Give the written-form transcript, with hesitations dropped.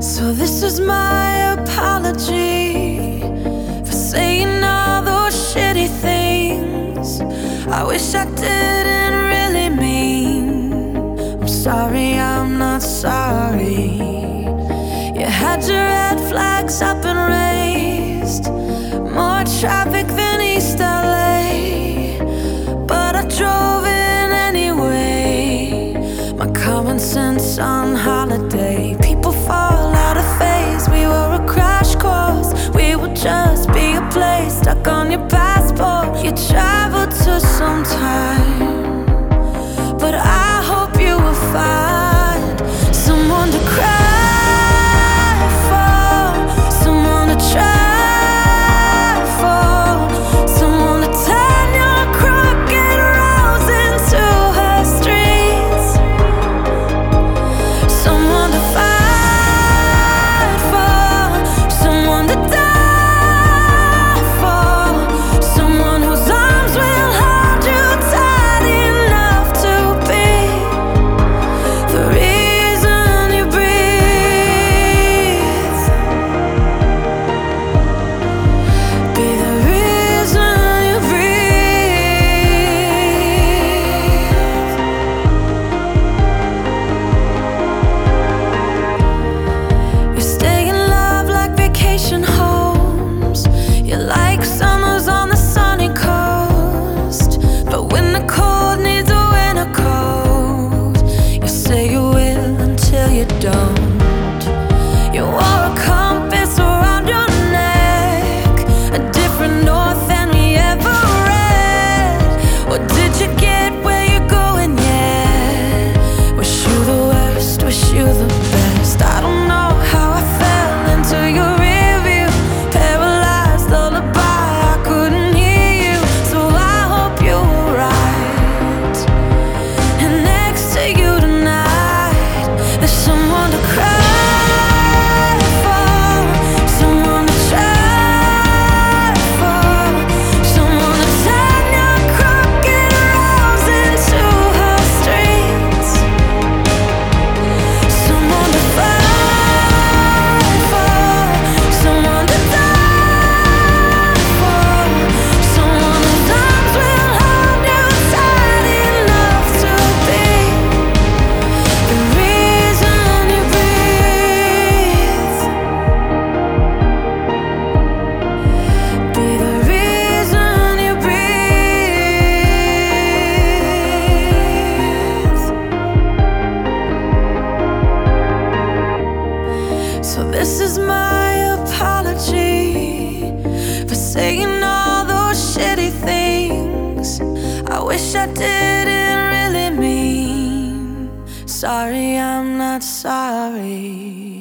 So this is my apology for saying all those shitty things I wish I didn't really mean. I'm sorry, I'm not sorry. You had your red flags up and raised, more traffic than East LA, but I drove in anyway. My common sense on holiday. People fall out of phase. We were a crash course. We would just be a place stuck on your passport. You traveled to some time, but I hope you will find someone to cry for, someone to try for, someone to turn your crooked roads into her streets, someone to fight for, someone to die for, someone whose arms will hold you tight enough to be the reason you breathe, be the reason you breathe. You stay in love like vacation homes. You like summers on the sunny coast, but when the cold needs a winter coat, you say you will until you don't. You wore a compass around your neck, a different north than we ever read. What did you get where you're going yet? Wish you the worst, wish you the best. I don't know how I fell into your rear view, paralyzed lullaby, I couldn't hear you. So I hope you're right, and next to you tonight there's someone to cry for, someone to try for, someone to turn your crooked roads into her streets, someone to fight for, someone to die for, someone whose arms will hold you tight enough to be the reason you breathe, be the reason you breathe. So this is my apology for saying all those shitty things I wish I didn't really mean. Sorry, I'm not sorry.